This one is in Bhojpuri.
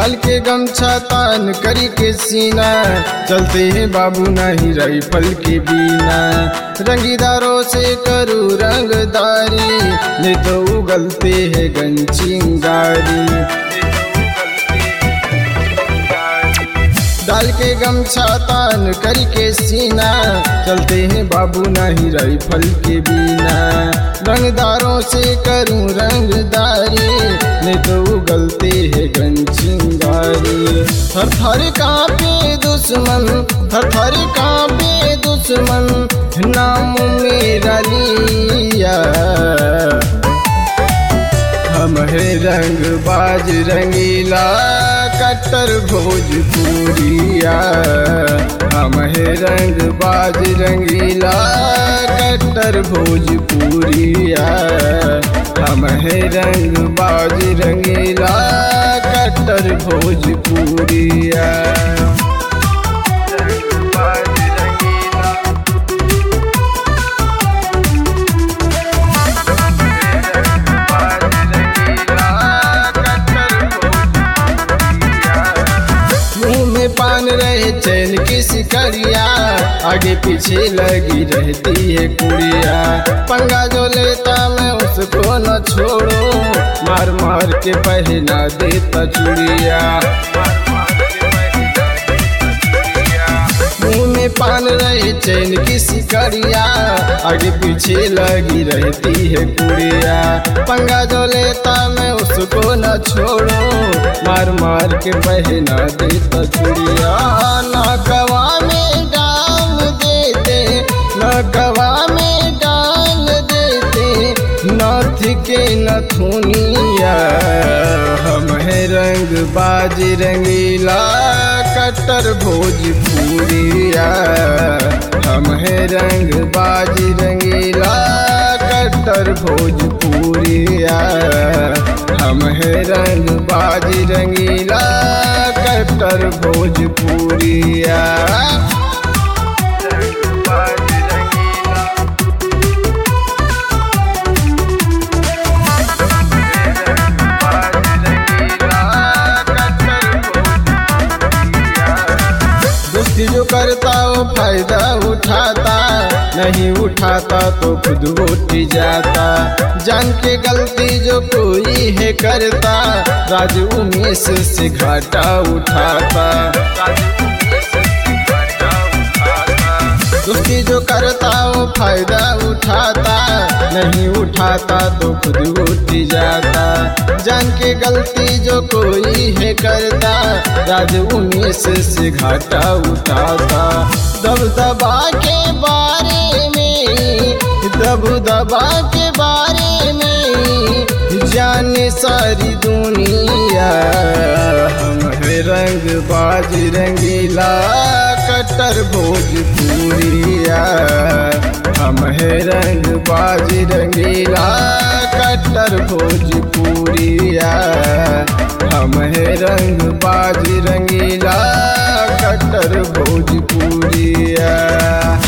डाल के गमछा तान करी के सीना, चलते हैं बाबू नहीं राइफल के बिना। रंगीदारों से करूँ रंगदारी, नहीं तो उगलते हैं गंचिंगारी। डाल के गमछा तान करी के सीना, चलते हैं बाबू नहीं राइफल के बिना। रंगदारों से करूं रंगदारी, नहीं तो उगलते हैं गंचिंगारी। थर थर कांपे दुश्मन, थर थर कांपे दुश्मन, नाम मेरा लिया। हम है रंग बाज रंगीला, कट्टर भोजपुरिया। हम है रंग बाज रंगीला, कट्टर भोजपुरिया। हम है रंग बाज रंगीला, कट्टर भोजपुरिया। पान रहे चैन की सिकड़िया, आगे पीछे लगी रहती है कुड़िया। पंगा जो लेता मैं उसको न छोड़ो, मार मार के पहना देता चूड़िया। मुँह में पान रहे चैन की सिकड़िया, आगे पीछे लगी रहती है कुड़िया। पंगा जो लेता मैं उसको न छोड़ो, मार मार के पहना देता चूड़िया। नकवा में डाल देते, नकवा में डाल देते, नथ के नथुनिया। हम है रंग बाज रंगीला, कट्टर भोजपुरिया। हम है रंग बाज रंगीला, कट्टर भोजपुरिया। हम है रंग बाज रंगीला, कट्टर भोजपुरिया। जो करता वो फायदा उठाता, नहीं उठाता तो खुद उठ जाता। जान के गलती जो कोई है करता, राज उमेश से घाटा उठाता। दोस्ती जो करता वो फायदा उठाता, नहीं उठाता तो खुद उठ जाता। जान के गलती जो कोई है करता, राज उमेश से घाटा उठाता। दबदबा के बारे में, दबदबा के बारे में जाने सारी दुनिया। हम है रंग बाज रंगीला, कट्टर भोजपुरिया। हम है रंग बाज रंगीला, कट्टर भोजपुरिया। हम है रंग बाज रंगीला, कट्टर भोजपुरिया।